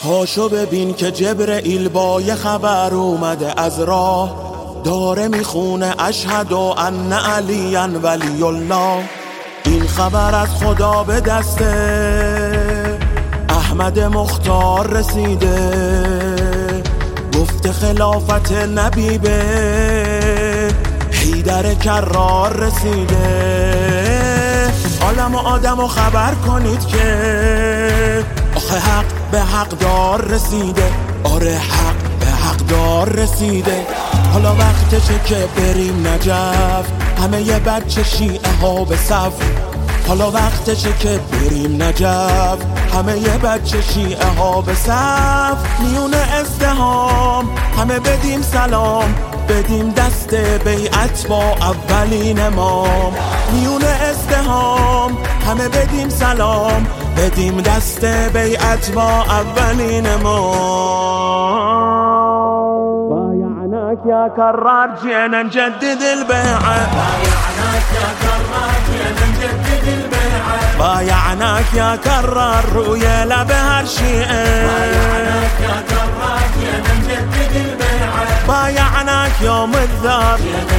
پاشو ببین که جبرئیل با یه خبر اومده از راه، داره میخونه اشهد ان علی ولی الله. این خبر از خدا به دست احمد مختار رسیده، گفته خلافت نبی به حیدر کرار رسیده. عالم و آدم و خبر کنید که آخه حق به حق دار رسیده. آره حق به حق دار رسیده. حالا وقتشه که بریم نجف، همه ی بچه شیعه ها به صف. حالا وقتشه که بریم نجف، همه ی بچه شیعه ها به صف. میون ازدهام همه بدیم سلام، بدیم دست بیعت با اولین امام. میون ازدهام همه بدیم سلام، بدیم دست بیعت با اولین امام. بایعناک یا کرار جینا نجدد البيعة، بایعناک یا کرار جینا نجدد البيعة، بایعناک یا کرار روی لب هر شیعه، بایعناک یا کرار جینا نجدد البيعة، بايعناك يوم الذار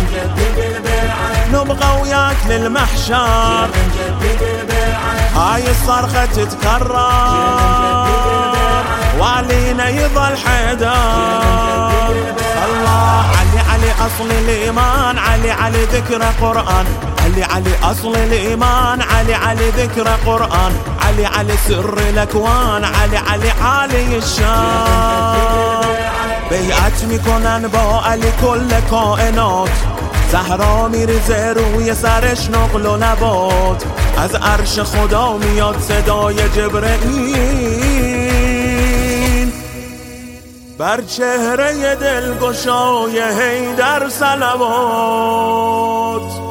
نبغى وياك للمحشر، هاي الصرخة تتكرر وعلينا يظل حيدر. الله علي علي أصل الإيمان، علي علي ذكر قرآن، علي علي أصل الإيمان، علي علي ذكر قرآن، علي علي سر الأكوان، علي علي عالي الشان. بیعت میکنن با علی کل کائنات، زهرا میریزه روی سرش نقل و نبات، از عرش خدا میاد صدای جبرئیل، بر چهره دلگشای حیدر صلوات.